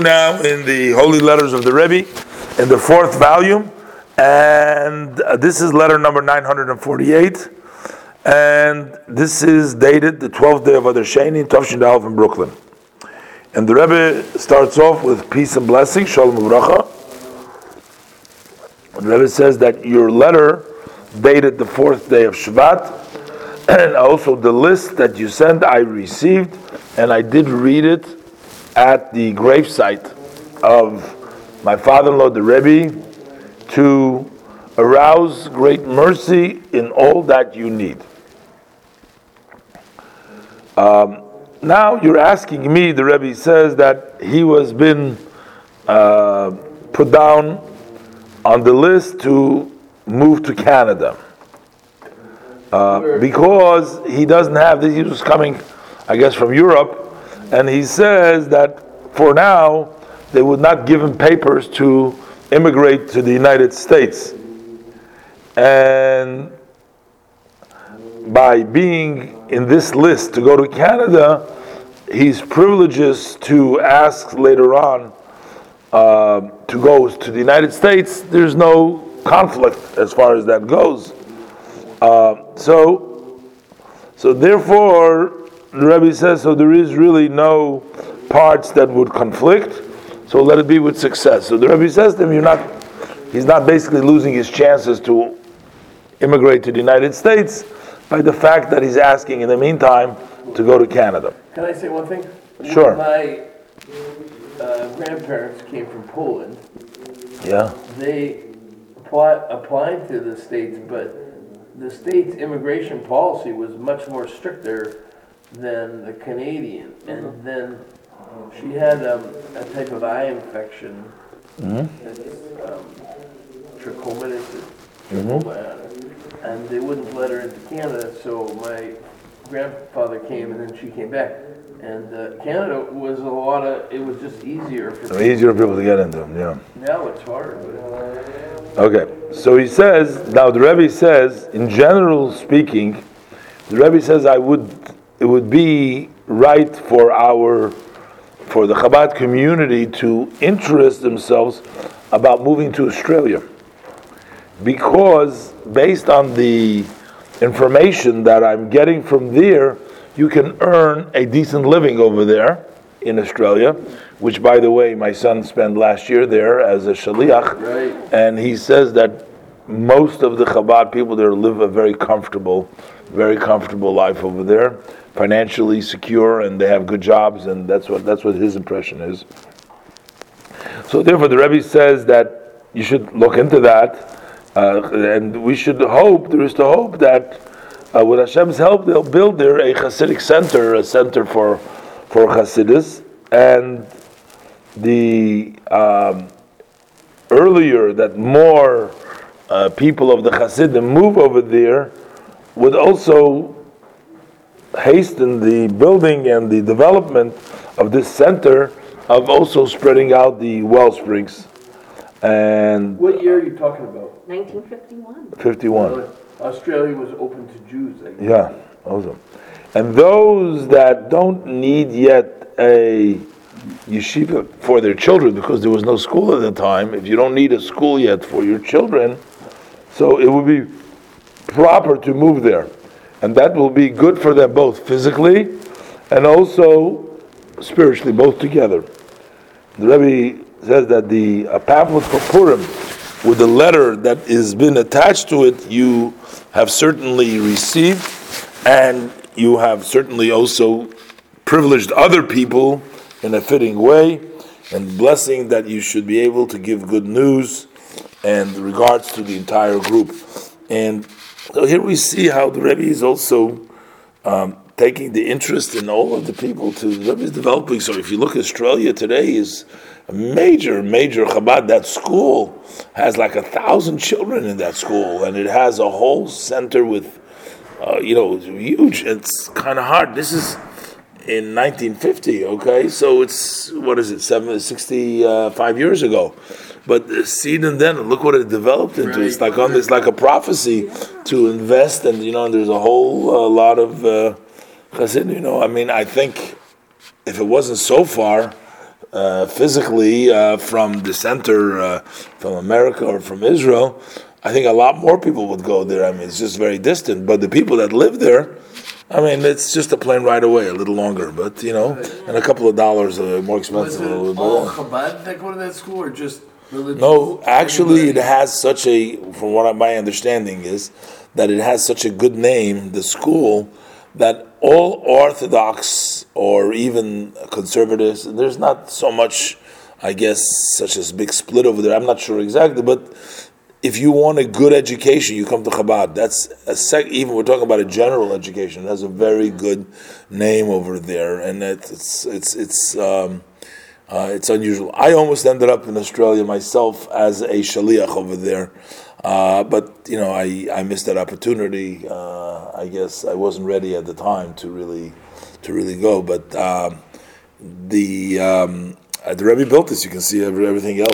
now in the Holy Letters of the Rebbe, in the 4th volume, and this is letter number 948, and this is dated the 12th day of Adar Sheni in Tavshin Aleph in Brooklyn. And the Rebbe starts off with peace and blessing, Shalom Uvracha. The Rebbe says that your letter dated the 4th day of Shvat, and also the list that you sent I received, and I did read it at the gravesite of my father-in-law, the Rebbe, to arouse great mercy in all that you need. Now you're asking me, the Rebbe says that he was been put down on the list to move to Canada. Because he doesn't have this, he was coming, I guess, from Europe, and he says that for now they would not give him papers to immigrate to the United States. And by being in this list to go to Canada, he's privileged to ask later on to go to the United States. There's no conflict as far as that goes. So therefore, the Rebbe says, so there is really no parts that would conflict, so let it be with success. So the Rebbe says to him, he's not basically losing his chances to immigrate to the United States by the fact that he's asking in the meantime to go to Canada. Can I say one thing? Sure. My grandparents came from Poland. Yeah. They applied to the States, but the States' immigration policy was much more stricter than the Canadian. And then she had a type of eye infection, trichomonas, and they wouldn't let her into Canada, so my grandfather came and then she came back. And Canada was it was just easier for people. Easier for people to get into them, yeah. Now it's harder. Okay, so he says, now the Rebbe says, in general speaking, the Rebbe says it would be right for the Chabad community to interest themselves about moving to Australia. Because based on the information that I'm getting from there, you can earn a decent living over there in Australia, which, by the way, my son spent last year there as a shaliach, right. And he says that most of the Chabad people there live a very comfortable life over there, financially secure, and they have good jobs, and that's what his impression is. So therefore, the Rebbe says that you should look into that, and we should hope, there is to hope that with Hashem's help, they'll build there a Hasidic center, a center for Hasidus, and the earlier that more people of the Hasidim move over there would also hasten the building and the development of this center of also spreading out the well springs. And what year are you talking about? 1951. 51. Australia was open to Jews, I guess. Yeah, awesome. And those that don't need yet a yeshiva for their children, because there was no school at the time, if you don't need a school yet for your children, so it would be proper to move there. And that will be good for them both physically and also spiritually, both together. The Rebbe says that the pamphlet for Purim, with the letter that has been attached to it, you have certainly received, and you have certainly also privileged other people in a fitting way, and blessing that you should be able to give good news and regards to the entire group. And so here we see how the Rebbe is also taking the interest in all of the people. The Rebbe is developing. So if you look at Australia today, is a major Chabad. That school has like 1,000 children in that school, and it has a whole center with, huge. It's kind of hard. This is in 1950, okay? So it's, 65 years ago. But see them then, look what it developed into. Right. It's like a prophecy to invest, and there's a whole lot of Chassid. I think if it wasn't so far, physically from the center, from America or from Israel, I think a lot more people would go there. I mean, it's just very distant. But the people that live there, I mean, it's just a plane ride away, a little longer. But, and a couple of dollars more expensive. Was it all Chabad that go to that school, or just religious? No, actually, it has such a, from what my understanding is, that it has such a good name, the school, that all Orthodox or even conservatives, there's not so much, I guess, such as big split over there. I'm not sure exactly, but if you want a good education, you come to Chabad. That's even we're talking about a general education. It has a very good name over there, and it's unusual. I almost ended up in Australia myself as a shaliach over there, but I missed that opportunity. I guess I wasn't ready at the time to really go. But the Rebbe built this. You can see everything else.